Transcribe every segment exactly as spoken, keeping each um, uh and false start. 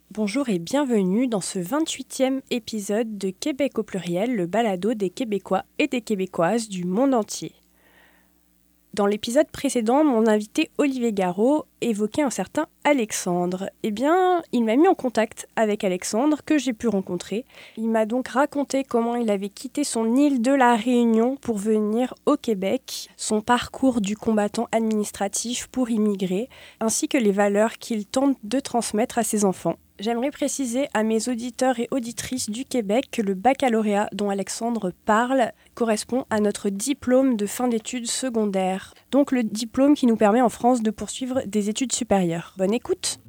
Bonjour et bienvenue dans ce vingt-huitième épisode de Québec au pluriel, le balado des Québécois et des Québécoises du monde entier. Dans l'épisode précédent, mon invité Olivier Garot évoquait un certain Alexandre. Eh bien, il m'a mis en contact avec Alexandre, que j'ai pu rencontrer. Il m'a donc raconté comment il avait quitté son île de la Réunion pour venir au Québec, son parcours du combattant administratif pour immigrer, ainsi que les valeurs qu'il tente de transmettre à ses enfants. J'aimerais préciser à mes auditeurs et auditrices du Québec que le baccalauréat dont Alexandre parle correspond à notre diplôme de fin d'études secondaires, donc le diplôme qui nous permet en France de poursuivre des études supérieures. Bonne écoute!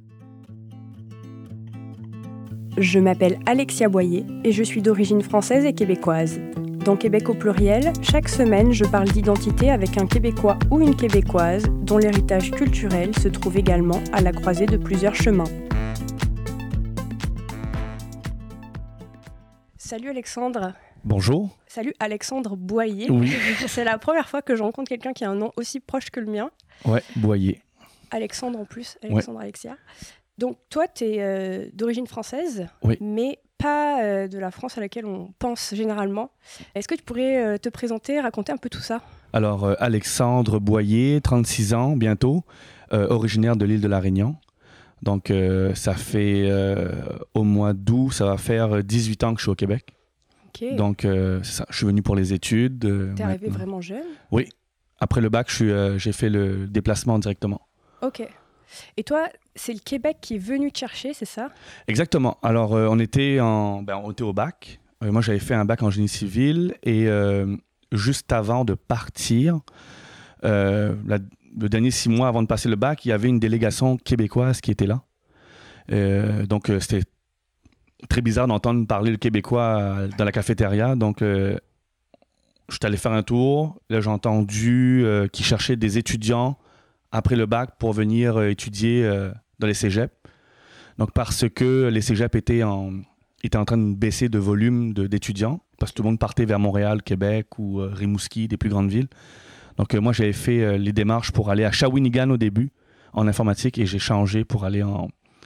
Je m'appelle Alexia Boyer et je suis d'origine française et québécoise. Dans Québec au pluriel, chaque semaine, je parle d'identité avec un Québécois ou une Québécoise dont l'héritage culturel se trouve également à la croisée de plusieurs chemins. Salut Alexandre. Bonjour. Salut Alexandre Boyer. Oui. C'est la première fois que je rencontre quelqu'un qui a un nom aussi proche que le mien. Ouais, Boyer. Alexandre en plus, Alexandre ouais. Alexia. Donc toi, tu es euh, d'origine française, oui. mais pas euh, de la France à laquelle on pense généralement. Est-ce que tu pourrais euh, te présenter, raconter un peu tout ça? Alors, euh, Alexandre Boyer, trente-six ans bientôt, euh, originaire de l'île de la Réunion. Donc, euh, ça fait euh, au mois d'août, ça va faire dix-huit ans que je suis au Québec. Okay. Donc, euh, c'est ça. Je suis venu pour les études. Euh, T'es arrivé vraiment jeune? Oui. Après le bac, je suis, euh, j'ai fait le déplacement directement. Ok. Et toi, c'est le Québec qui est venu te chercher, c'est ça? Exactement. Alors, euh, on, était en, ben, on était au bac. Euh, moi, j'avais fait un bac en génie civil. Et euh, juste avant de partir, euh, la le dernier six mois avant de passer le bac, il y avait une délégation québécoise qui était là. Euh, donc, euh, c'était très bizarre d'entendre parler le québécois dans la cafétéria. Donc, euh, je suis allé faire un tour. Là, j'ai entendu euh, qu'ils cherchaient des étudiants après le bac pour venir euh, étudier euh, dans les cégeps. Donc, parce que les cégeps étaient en, étaient en train de baisser de volume de, d'étudiants, parce que tout le monde partait vers Montréal, Québec ou euh, Rimouski, des plus grandes villes. Donc, euh, moi, j'avais fait euh, les démarches pour aller à Shawinigan au début, en informatique, et j'ai changé pour aller en,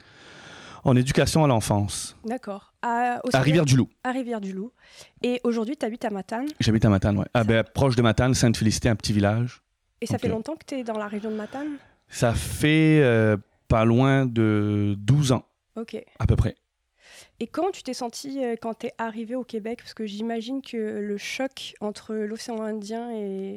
en éducation à l'enfance. D'accord. À, à Rivière-du-Loup. À Rivière-du-Loup. Et aujourd'hui, tu habites à Matane? J'habite à Matane, oui. Ah, ben, proche de Matane, Sainte-Félicité, un petit village. Et ça Donc, fait euh, longtemps que tu es dans la région de Matane? Ça fait euh, pas loin de douze ans, ok. À peu près. Et comment tu t'es senti euh, quand tu es arrivé au Québec? Parce que j'imagine que le choc entre l'océan Indien et...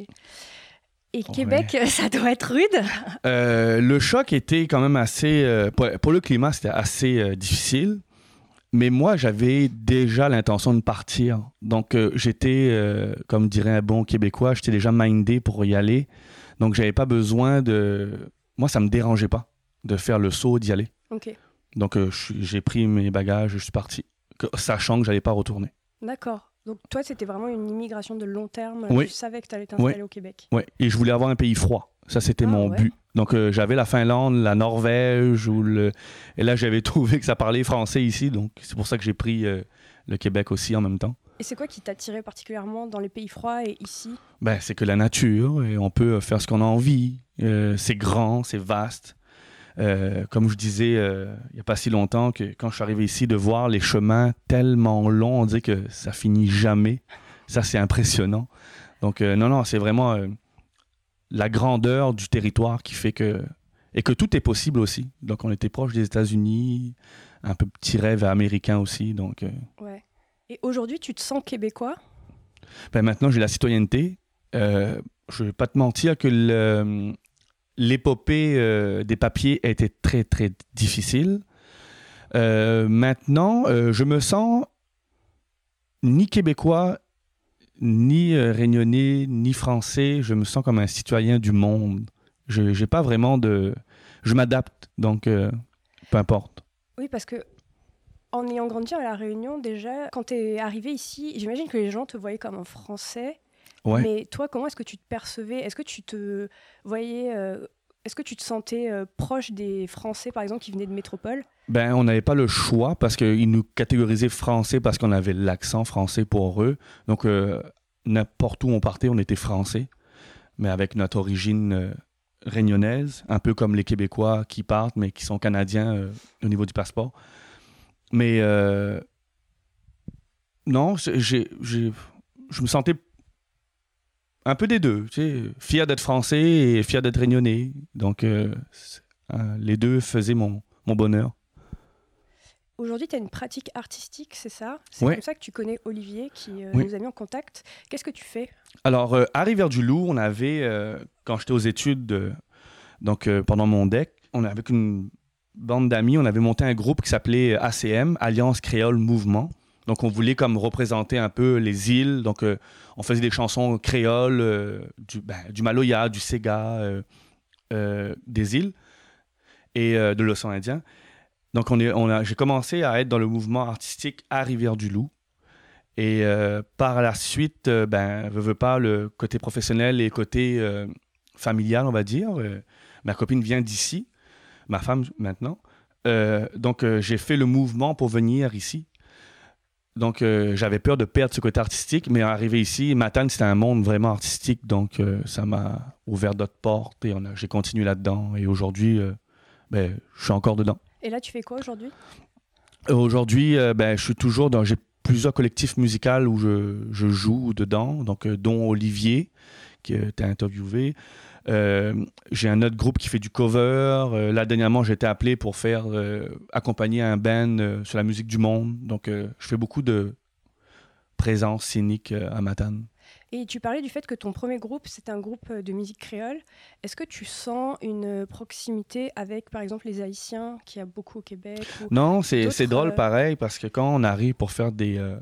Et Québec, ouais. Ça doit être rude. Euh, le choc était quand même assez... Euh, pour, pour le climat, c'était assez euh, difficile. Mais moi, j'avais déjà l'intention de partir. Donc, euh, j'étais, euh, comme dirait un bon Québécois, j'étais déjà mindé pour y aller. Donc, j'avais pas besoin de... Moi, ça me dérangeait pas de faire le saut, d'y aller. Ok. Donc, euh, j'ai pris mes bagages, je suis parti, sachant que j'allais pas retourner. D'accord. Donc toi, c'était vraiment une immigration de long terme. Oui. Tu savais que tu allais t'installer oui. au Québec. Oui, et je voulais avoir un pays froid. Ça, c'était ah, mon ouais. but. Donc, euh, j'avais la Finlande, la Norvège, ou le... et là, j'avais trouvé que ça parlait français ici. Donc, c'est pour ça que j'ai pris euh, le Québec aussi en même temps. Et c'est quoi qui t'attirait particulièrement dans les pays froids et ici? Ben, c'est que la nature, et on peut faire ce qu'on a envie. Euh, c'est grand, c'est vaste. Euh, comme je disais euh, il n'y a pas si longtemps, que quand je suis arrivé ici, de voir les chemins tellement longs, on dit que ça finit jamais. Ça, c'est impressionnant. Donc, euh, non, non, c'est vraiment euh, la grandeur du territoire qui fait que... Et que tout est possible aussi. Donc, on était proche des États-Unis, un peu petit rêve américain aussi. Donc, euh... ouais. Et aujourd'hui, tu te sens québécois? Ben, maintenant, j'ai la citoyenneté. Euh, je ne vais pas te mentir que le... l'épopée euh, des papiers a été très, très difficile. Euh, maintenant, euh, je me sens ni québécois, ni euh, réunionnais, ni français. Je me sens comme un citoyen du monde. Je j'ai pas vraiment de... Je m'adapte, donc euh, peu importe. Oui, parce que en ayant grandi à La Réunion, déjà, quand tu es arrivé ici, j'imagine que les gens te voyaient comme un Français. Ouais. Mais toi, comment est-ce que tu te percevais? Est-ce que tu te voyais... Euh, est-ce que tu te sentais euh, proche des Français, par exemple, qui venaient de métropole? Ben, on n'avait pas le choix parce qu'ils nous catégorisaient Français parce qu'on avait l'accent français pour eux. Donc, euh, n'importe où on partait, on était Français, mais avec notre origine euh, réunionnaise, un peu comme les Québécois qui partent, mais qui sont Canadiens euh, au niveau du passeport. Mais euh, non, j'ai, j'ai, je me sentais un peu des deux. Tu sais, fier d'être français et fier d'être réunionnais. Donc, euh, euh, les deux faisaient mon, mon bonheur. Aujourd'hui, tu as une pratique artistique, c'est ça? C'est Ouais. comme ça que tu connais Olivier, qui euh, Oui. nous a mis en contact. Qu'est-ce que tu fais? Alors, euh, à Rivière-du-Loup, on avait, euh, quand j'étais aux études, euh, donc euh, pendant mon D E C, on avait avec une bande d'amis, on avait monté un groupe qui s'appelait A C M, Alliance Créole Mouvement. Donc, on voulait comme représenter un peu les îles. Donc, euh, on faisait des chansons créoles, euh, du, ben, du Maloya, du Sega, euh, euh, des îles et euh, de l'océan Indien. Donc, on est, on a, j'ai commencé à être dans le mouvement artistique à Rivière-du-Loup. Et euh, par la suite, euh, ben, veux, veux pas, le côté professionnel et le côté euh, familial, on va dire. Euh, ma copine vient d'ici, ma femme maintenant. Euh, donc, euh, j'ai fait le mouvement pour venir ici. Donc, euh, j'avais peur de perdre ce côté artistique, mais arrivé ici, Matane, c'était un monde vraiment artistique. Donc, euh, ça m'a ouvert d'autres portes et on a, j'ai continué là-dedans. Et aujourd'hui, euh, ben, je suis encore dedans. Et là, tu fais quoi aujourd'hui? Euh, aujourd'hui, euh, ben, je suis toujours dans... J'ai plusieurs collectifs musicaux où je, je joue dedans, donc, euh, dont Olivier, qui euh, t'a interviewé. Euh, j'ai un autre groupe qui fait du cover. Euh, là, dernièrement, j'ai été appelé pour faire euh, accompagner un band euh, sur la musique du monde. Donc, euh, je fais beaucoup de présence scénique euh, à Matane. Et tu parlais du fait que ton premier groupe, c'était un groupe de musique créole. Est-ce que tu sens une proximité avec, par exemple, les Haïtiens, qu'il y a beaucoup au Québec ou Non, c'est, d'autres, c'est drôle euh, pareil, parce que quand on arrive pour faire des, euh,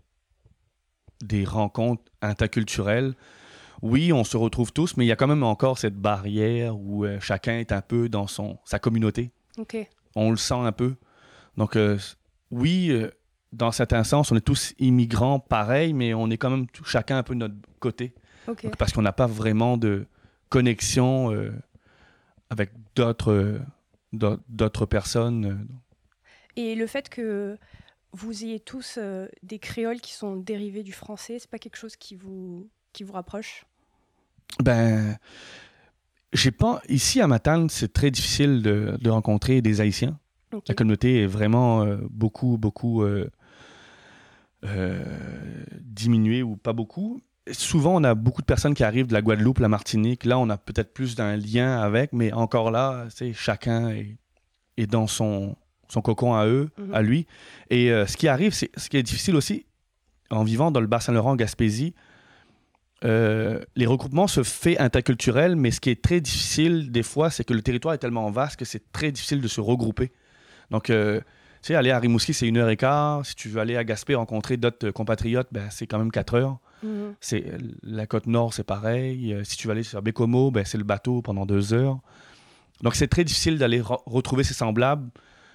des rencontres interculturelles, oui, on se retrouve tous, mais il y a quand même encore cette barrière où euh, chacun est un peu dans son, sa communauté. Ok. On le sent un peu. Donc, euh, oui, euh, dans certains sens, on est tous immigrants pareils, mais on est quand même tout- chacun un peu de notre côté. Ok. Donc, parce qu'on n'a pas vraiment de connexion euh, avec d'autres, euh, d'au- d'autres personnes. euh. Et le fait que vous ayez tous euh, des créoles qui sont dérivés du français, c'est pas quelque chose qui vous, qui vous rapproche? Ben, j'ai pas. Ici à Matane, c'est très difficile de, de rencontrer des Haïtiens. Ok. La communauté est vraiment euh, beaucoup, beaucoup euh, euh, diminuée ou pas beaucoup. Souvent, on a beaucoup de personnes qui arrivent de la Guadeloupe, la Martinique. Là, on a peut-être plus d'un lien avec, mais encore là, tu sais, chacun est, est dans son, son cocon à eux, Mhm. à lui. Et euh, ce qui arrive, c'est ce qui est difficile aussi, en vivant dans le Bas-Saint-Laurent, Gaspésie, euh, les regroupements se font interculturels, mais ce qui est très difficile des fois, c'est que le territoire est tellement vaste que c'est très difficile de se regrouper. Donc, euh, tu sais, aller à Rimouski, c'est une heure et quart. Si tu veux aller à Gaspé rencontrer d'autres compatriotes, ben, c'est quand même quatre heures. Mhm. C'est, la côte nord, c'est pareil. Euh, si tu veux aller sur Bécomo, ben, c'est le bateau pendant deux heures. Donc, c'est très difficile d'aller re- retrouver ses semblables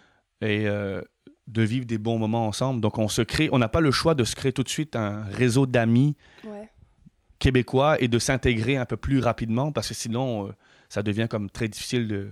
et euh, de vivre des bons moments ensemble. Donc, on se crée, on n'a pas le choix de se créer tout de suite un réseau d'amis Ouais. québécois et de s'intégrer un peu plus rapidement parce que sinon, euh, ça devient comme très difficile de,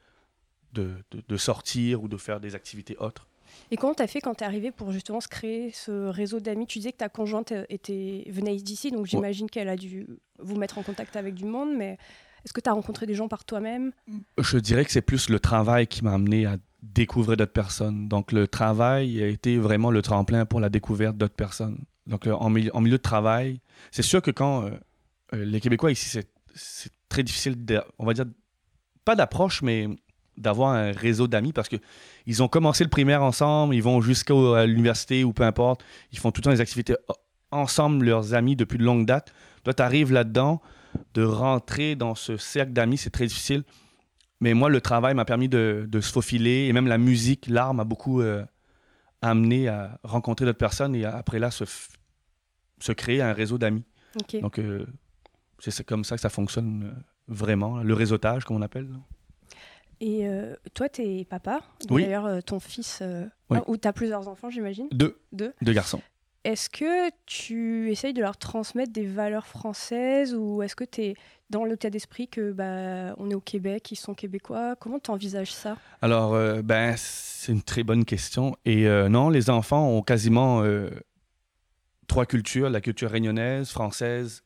de, de, de sortir ou de faire des activités autres. Et comment t'as fait quand t'es arrivé pour justement se créer ce réseau d'amis? Tu disais que ta conjointe euh, était, venait d'ici, donc j'imagine qu'elle a dû vous mettre en contact avec du monde, mais est-ce que t'as rencontré des gens par toi-même? Je dirais que c'est plus le travail qui m'a amené à découvrir d'autres personnes. Donc, le travail a été vraiment le tremplin pour la découverte d'autres personnes. Donc, euh, en, milieu, en milieu de travail, c'est sûr que quand euh, euh, les Québécois ici, c'est, c'est très difficile, de, on va dire, pas d'approche, mais d'avoir un réseau d'amis parce qu'ils ont commencé le primaire ensemble, ils vont jusqu'à l'université ou peu importe, ils font tout le temps des activités ensemble, leurs amis depuis de longue date. Toi, tu arrives là-dedans, de rentrer dans ce cercle d'amis, c'est très difficile. Mais moi, le travail m'a permis de, de se faufiler et même la musique, l'art m'a beaucoup euh, amené à rencontrer d'autres personnes et à, après là, se, f- se créer un réseau d'amis. Ok. Donc, euh, c'est, c'est comme ça que ça fonctionne euh, vraiment, le réseautage, comme on appelle. là. Et euh, toi, t'es papa. Oui. D'ailleurs, euh, ton fils, euh, Oui. ah, ou t'as plusieurs enfants, j'imagine. Deux, Deux. deux garçons. Est-ce que tu essayes de leur transmettre des valeurs françaises ou est-ce que tu es dans l'état d'esprit que bah, on est au Québec, ils sont québécois? Comment tu envisages ça? Alors, euh, ben, c'est une très bonne question. Et euh, non, les enfants ont quasiment euh, trois cultures, la culture réunionnaise, française,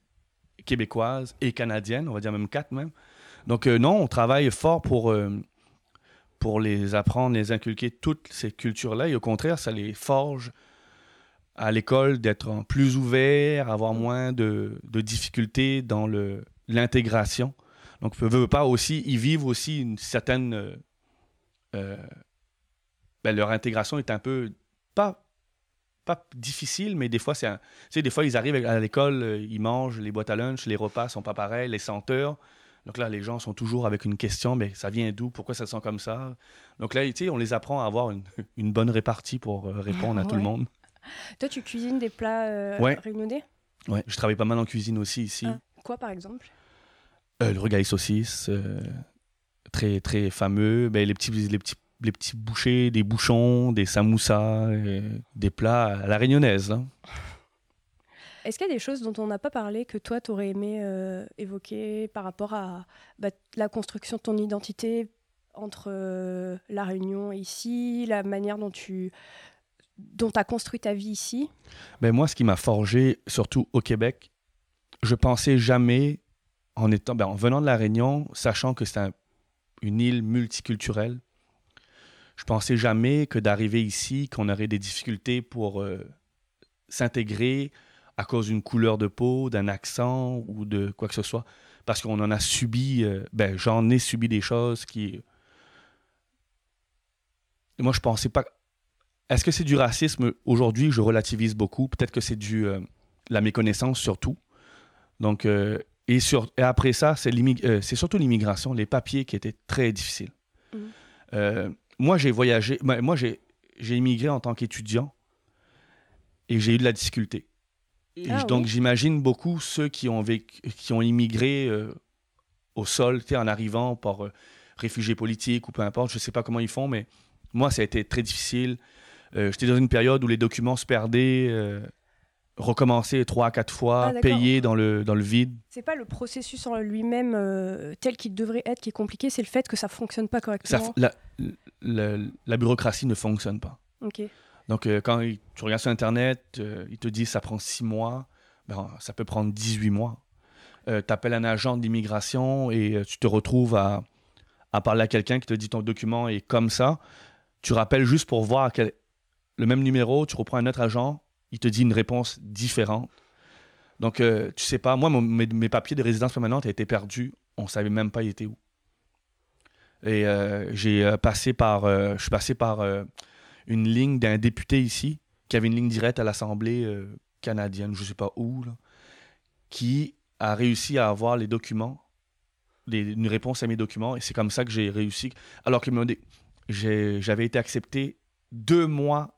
québécoise et canadienne, on va dire même quatre même. Donc euh, non, on travaille fort pour, euh, pour les apprendre, les inculquer toutes ces cultures-là. Et au contraire, ça les forge à l'école d'être plus ouverts, avoir moins de, de difficultés dans le, l'intégration. Donc, ne veut pas aussi, ils vivent aussi une certaine... Euh, euh, ben, leur intégration est un peu... Pas, pas difficile, mais des fois, c'est un, tu sais, des fois, ils arrivent à l'école, euh, ils mangent, les boîtes à lunch, les repas sont pas pareils, les senteurs. Donc là, les gens sont toujours avec une question, mais ça vient d'où? Pourquoi ça sent comme ça? Donc là, tu sais, on les apprend à avoir une, une bonne répartie pour euh, répondre à Ouais. tout le monde. Toi, tu cuisines des plats euh, Ouais. réunionnais? Ouais, je travaille pas mal en cuisine aussi ici. Ah, quoi, par exemple? Euh, le regaille saucisse, euh, très, très fameux. Ben, les, petits, les, petits, les petits bouchées, des bouchons, des samoussas, euh, des plats à la réunionnaise. Hein. Est-ce qu'il y a des choses dont on n'a pas parlé que toi, tu aurais aimé euh, évoquer par rapport à bah, la construction de ton identité entre euh, La Réunion et ici, la manière dont tu dont as construit ta vie ici? Ben, moi, ce qui m'a forgé, surtout au Québec, je pensais jamais, en, étant, ben, en venant de La Réunion, sachant que c'est un, une île multiculturelle, je pensais jamais que d'arriver ici, qu'on aurait des difficultés pour euh, s'intégrer à cause d'une couleur de peau, d'un accent ou de quoi que ce soit. Parce qu'on en a subi, euh, ben, j'en ai subi des choses qui... Moi, je pensais pas... Est-ce que c'est du racisme? Aujourd'hui, je relativise beaucoup. Peut-être que c'est du euh, la méconnaissance surtout. Donc, euh, et, sur, et après ça, c'est, euh, c'est surtout l'immigration, les papiers qui étaient très difficiles. Mmh. Euh, moi, j'ai voyagé... Ben, moi, j'ai, j'ai immigré en tant qu'étudiant et j'ai eu de la difficulté. Ah, donc, oui. J'imagine beaucoup ceux qui ont, vécu, qui ont immigré euh, au sol, en arrivant par euh, réfugiés politiques ou peu importe, je ne sais pas comment ils font, mais moi, ça a été très difficile. Euh, j'étais dans une période où les documents se perdaient, euh, recommençaient trois à quatre fois, ah, payés dans le, dans le vide. C'est pas le processus en lui-même euh, tel qu'il devrait être qui est compliqué, c'est le fait que ça ne fonctionne pas correctement. Ça, la, la, la bureaucratie ne fonctionne pas. OK. Donc, euh, quand il, tu regardes sur Internet, euh, ils te disent que ça prend six mois. Ben, ça peut prendre dix-huit mois. Euh, tu appelles un agent d'immigration et euh, tu te retrouves à, à parler à quelqu'un qui te dit ton document est comme ça. Tu rappelles juste pour voir quel, le même numéro, tu reprends un autre agent, il te dit une réponse différente. Donc, euh, tu sais pas, moi, mon, mes, mes papiers de résidence permanente étaient perdus. On ne savait même pas ils étaient où. Et euh, j'ai euh, passé par... Euh, je suis passé par... Euh, une ligne d'un député ici, qui avait une ligne directe à l'Assemblée euh, canadienne, je ne sais pas où, là, qui a réussi à avoir les documents, les, une réponse à mes documents, et c'est comme ça que j'ai réussi. Alors que j'ai, j'avais été accepté deux mois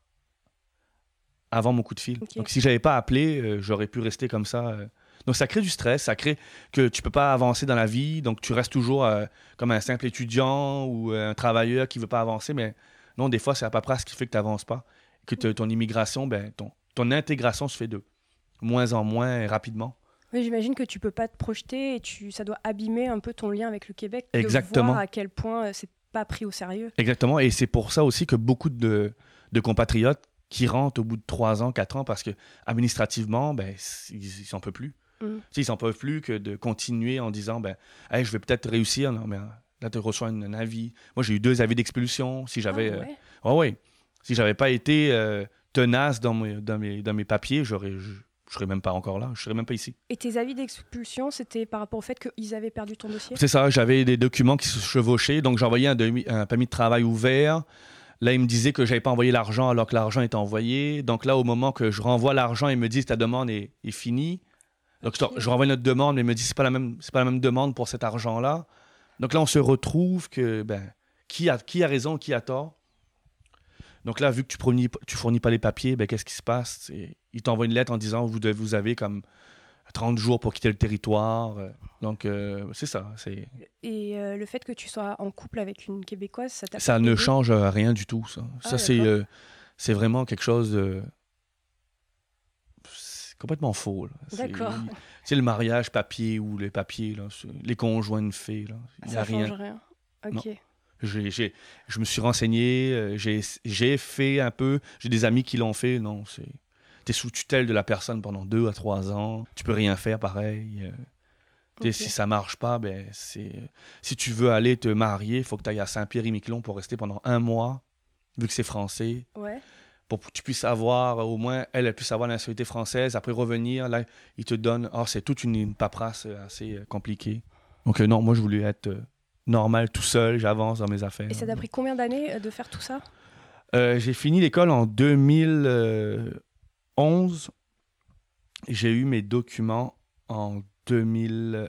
avant mon coup de fil. Okay. Donc si je n'avais pas appelé, euh, j'aurais pu rester comme ça. Euh. Donc ça crée du stress, ça crée que tu ne peux pas avancer dans la vie, donc tu restes toujours euh, comme un simple étudiant ou un travailleur qui ne veut pas avancer, mais... Non, des fois, c'est la paperasse qui fait que tu n'avances pas. Que ton immigration, ben, ton, ton intégration se fait de moins en moins rapidement. Oui, j'imagine que tu ne peux pas te projeter et tu, ça doit abîmer un peu ton lien avec le Québec. Exactement. De voir à quel point c'est pas pris au sérieux. Exactement. Et c'est pour ça aussi que beaucoup de, de compatriotes qui rentrent au bout de trois ans, quatre ans, parce que administrativement, ben, ils n'en peuvent plus. Mm. Ils n'en peuvent plus que de continuer en disant ben, hey, je vais peut-être réussir. Non, mais là, tu reçois un, un avis. Moi, j'ai eu deux avis d'expulsion. Si j'avais, ah, ouais. Euh... Oh, ouais. Si j'avais pas été euh, tenace dans mes, dans mes, dans mes papiers, j'aurais, je, je serais même pas encore là. Je serais même pas ici. Et tes avis d'expulsion, c'était par rapport au fait qu'ils avaient perdu ton dossier? C'est ça. J'avais des documents qui se chevauchaient. Donc, j'envoyais un, demi, un permis de travail ouvert. Là, ils me disaient que j'avais pas envoyé l'argent alors que l'argent était envoyé. Donc là, au moment que je renvoie l'argent, ils me disent ta demande est, est finie. Donc, okay. je, je renvoie notre demande, mais ils me disent c'est pas la même, c'est pas la même demande pour cet argent-là. Donc là, on se retrouve que ben, qui, a, qui a raison, qui a tort. Donc là, vu que tu fournis, tu fournis pas les papiers, ben, qu'est-ce qui se passe? C'est, ils t'envoient une lettre en disant vous, vous avez comme trente jours pour quitter le territoire. Donc, euh, c'est ça. C'est... Et euh, le fait que tu sois en couple avec une Québécoise, ça t'a Ça ne aidé? Change rien du tout, ça. Ah, ça, c'est, euh, c'est vraiment quelque chose de... C'est complètement faux. Là. D'accord. C'est, c'est le mariage papier ou les papiers, là, les conjoints de fées. Là. Il ça y a change rien. rien. OK. Non. J'ai, j'ai, je me suis renseigné, j'ai, j'ai fait un peu, j'ai des amis qui l'ont fait. Non, c'est... T'es sous tutelle de la personne pendant deux à trois ans. Tu peux rien faire pareil. Okay. Si ça marche pas, ben c'est... si tu veux aller te marier, il faut que tu ailles à Saint-Pierre-et-Miquelon pour rester pendant un mois, vu que c'est français. Ouais. Pour que tu puisses avoir, au moins, elle, elle puisse avoir la nationalité française. Après revenir, là, ils te donnent... Oh, c'est toute une, une paperasse assez compliquée. Donc euh, non, moi, je voulais être euh, normal, tout seul, j'avance dans mes affaires. Et ça t'a pris combien d'années euh, de faire tout ça? euh, J'ai fini l'école en deux mille onze. J'ai eu mes documents en deux mille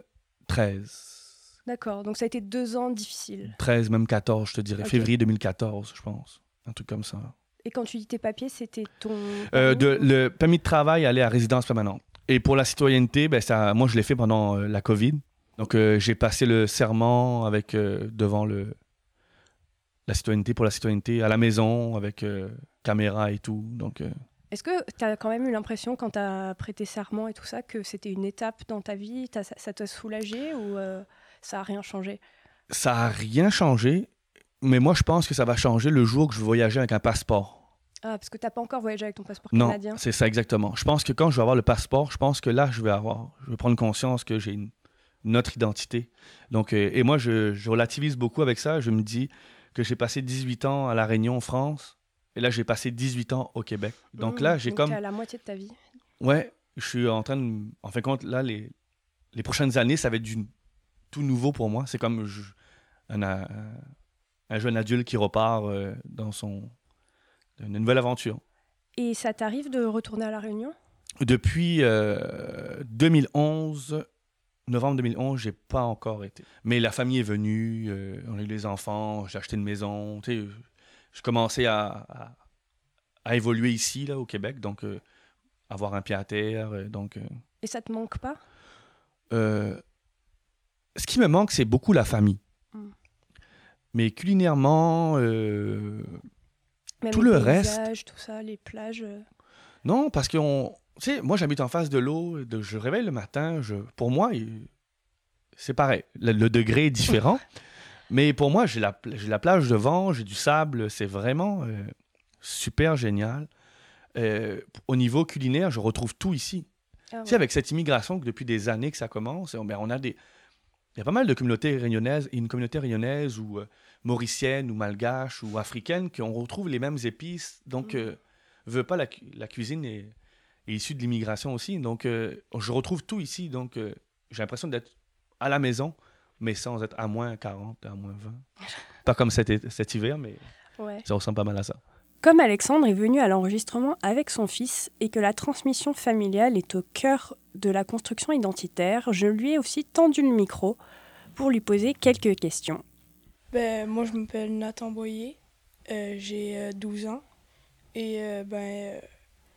treize. D'accord, donc ça a été deux ans difficiles. treize, même quatorze, je te dirais. Okay. Février deux mille quatorze, je pense. Un truc comme ça. Et quand tu dis tes papiers, c'était ton... Euh, de, le permis de travail allait à résidence permanente. Et pour la citoyenneté, ben ça, moi, je l'ai fait pendant euh, la COVID. Donc, euh, j'ai passé le serment avec, euh, devant le, la citoyenneté, pour la citoyenneté, à la maison, avec euh, caméra et tout. Donc... Euh, Est-ce que tu as quand même eu l'impression, quand tu as prêté serment et tout ça, que c'était une étape dans ta vie? Ça, ça t'a soulagé ou euh, ça n'a rien changé? Ça n'a rien changé, mais moi, je pense que ça va changer le jour que je vais voyager avec un passeport. Ah, parce que tu n'as pas encore voyagé avec ton passeport non, canadien? Non, c'est ça exactement. Je pense que quand je vais avoir le passeport, je pense que là, je vais avoir, je vais prendre conscience que j'ai une, une autre identité. Donc, euh, et moi, je, je relativise beaucoup avec ça. Je me dis que j'ai passé dix-huit ans à La Réunion, en France. Et là, j'ai passé dix-huit ans au Québec. Donc mmh, là, j'ai donc comme... t'es à la moitié de ta vie. Ouais, je suis en train de... En fin de compte, là, les, les prochaines années, ça va être du... tout nouveau pour moi. C'est comme je... un, un, un jeune adulte qui repart euh, dans son... une nouvelle aventure. Et ça t'arrive de retourner à La Réunion? Depuis euh, deux mille onze, novembre deux mille onze, j'ai pas encore été. Mais la famille est venue, euh, on a eu les enfants, j'ai acheté une maison, tu sais... Je commençais à, à, à évoluer ici, là, au Québec, donc euh, avoir un pied à terre. Euh, donc, euh, Et ça te manque pas? euh, Ce qui me manque, c'est beaucoup la famille. Mm. Mais culinairement, euh, Même tout les le paysages, reste... tout ça, les plages... Euh... Non, parce que on, tu sais, moi, j'habite en face de l'eau. De, je réveille le matin. Je, pour moi, il, c'est pareil. Le, le degré est différent. Mais pour moi, j'ai la, j'ai la plage devant, j'ai du sable, c'est vraiment euh, super génial. Euh, au niveau culinaire, je retrouve tout ici. Ah ouais. Tu sais, avec cette immigration que depuis des années que ça commence, on, ben, on a des... Il y a pas mal de communautés réunionnaises, et une communauté réunionnaise ou euh, mauricienne ou malgache ou africaine, qu'on retrouve les mêmes épices. Donc, mmh. euh, veut pas, la, la cuisine est, est issue de l'immigration aussi. Donc, euh, je retrouve tout ici. Donc, euh, j'ai l'impression d'être à la maison, mais sans être à moins quarante, à moins vingt. Pas comme cet, cet hiver, mais ouais. Ça ressemble pas mal à ça. Comme Alexandre est venu à l'enregistrement avec son fils et que la transmission familiale est au cœur de la construction identitaire, je lui ai aussi tendu le micro pour lui poser quelques questions. Ben, moi, je m'appelle Nathan Boyer, euh, j'ai euh, douze ans et euh, ben, euh,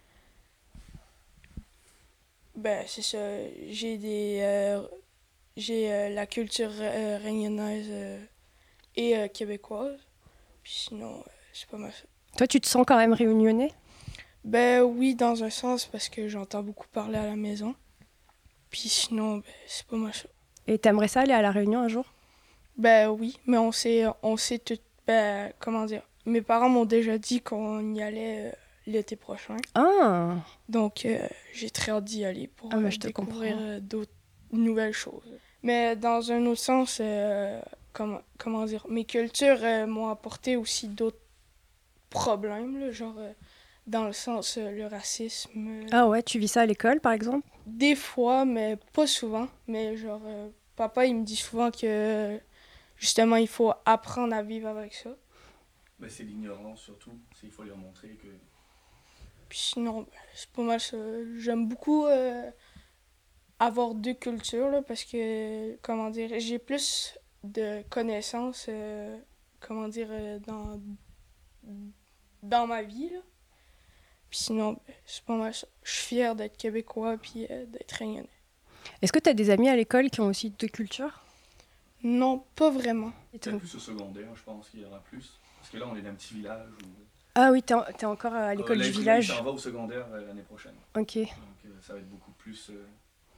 ben c'est ça, j'ai des... Euh, J'ai euh, la culture euh, réunionnaise euh, et euh, québécoise. Puis sinon, euh, c'est pas mal ça. Toi, tu te sens quand même réunionnais? Ben oui, dans un sens, parce que j'entends beaucoup parler à la maison. Puis sinon, ben, c'est pas mal ça. Et t'aimerais ça aller à La Réunion un jour? Ben oui, mais on sait, on sait tout... Ben, comment dire? Mes parents m'ont déjà dit qu'on y allait euh, l'été prochain. Ah! Donc, euh, j'ai très hâte d'y aller pour ah, ben, euh, je te découvrir comprends. euh, d'autres nouvelles choses. Mais dans un autre sens, euh, comment, comment dire, mes cultures euh, m'ont apporté aussi d'autres problèmes, là, genre euh, dans le sens euh, le racisme. Euh, ah ouais, tu vis ça à l'école, par exemple? Des fois, mais pas souvent. Mais genre, euh, papa, il me dit souvent que, justement, il faut apprendre à vivre avec ça. Ben, c'est l'ignorance, surtout. C'est, il faut leur montrer que... Puis sinon, ben, c'est pas mal ça. J'aime beaucoup... Euh, avoir deux cultures, là, parce que, comment dire, j'ai plus de connaissances, euh, comment dire, euh, dans, dans ma vie, là. Puis sinon, ben, c'est pas mal ça. Je suis fière d'être québécois puis euh, d'être réunionnais. Est-ce que tu as des amis à l'école qui ont aussi deux cultures? Non, pas vraiment. C'est plus au secondaire, je pense qu'il y en a plus. Parce que là, on est dans un petit village où... Ah oui, t'es, en, t'es encore à l'école euh, du village. Ça va au secondaire euh, l'année prochaine. Ok. Donc euh, ça va être beaucoup plus... Euh...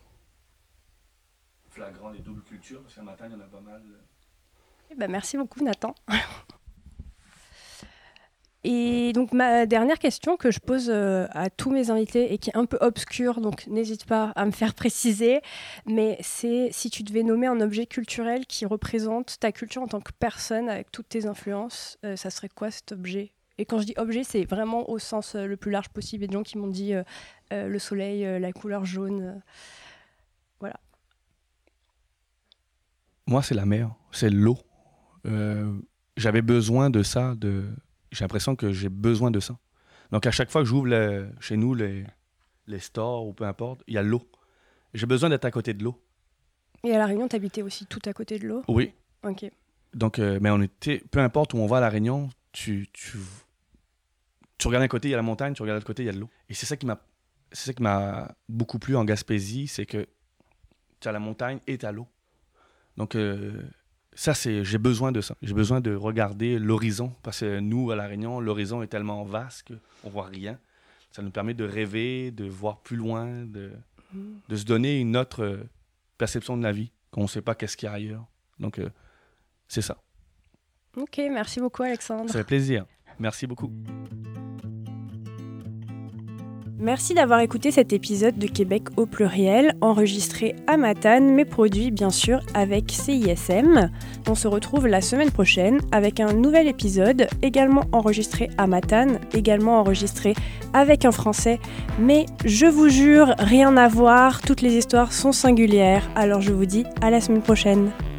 flagrant les doubles cultures, parce qu'un matin, il y en a pas mal. Eh ben, merci beaucoup, Nathan. Et donc ma dernière question que je pose euh, à tous mes invités et qui est un peu obscure, donc n'hésite pas à me faire préciser, mais c'est si tu devais nommer un objet culturel qui représente ta culture en tant que personne avec toutes tes influences, euh, ça serait quoi cet objet ? Et quand je dis objet, c'est vraiment au sens euh, le plus large possible. Il y a des gens qui m'ont dit euh, euh, le soleil, euh, la couleur jaune, euh, voilà. Moi, c'est la mer, c'est l'eau. Euh, j'avais besoin de ça, de... j'ai l'impression que j'ai besoin de ça. Donc, à chaque fois que j'ouvre le... chez nous les... les stores ou peu importe, il y a l'eau. J'ai besoin d'être à côté de l'eau. Et à La Réunion, t'habitais aussi tout à côté de l'eau ? Oui. Ok. Donc, euh, mais on était... peu importe où on va à La Réunion, tu, tu... tu regardes d'un côté, il y a la montagne, tu regardes de l'autre côté, il y a de l'eau. Et c'est ça qui m'a, c'est ça qui m'a beaucoup plu en Gaspésie, c'est que tu as la montagne et tu as l'eau. Donc, euh, ça, c'est, j'ai besoin de ça. J'ai besoin de regarder l'horizon, parce que nous, à La Réunion, l'horizon est tellement vaste qu'on ne voit rien. Ça nous permet de rêver, de voir plus loin, de, mmh. de se donner une autre perception de la vie, qu'on ne sait pas qu'est-ce qu'il y a ailleurs. Donc, euh, c'est ça. Ok, merci beaucoup, Alexandre. Ça fait plaisir. Merci beaucoup. Merci d'avoir écouté cet épisode de Québec au pluriel, enregistré à Matane, mais produit bien sûr avec C I S M. On se retrouve la semaine prochaine avec un nouvel épisode, également enregistré à Matane, également enregistré avec un Français. Mais je vous jure, rien à voir, toutes les histoires sont singulières, alors je vous dis à la semaine prochaine.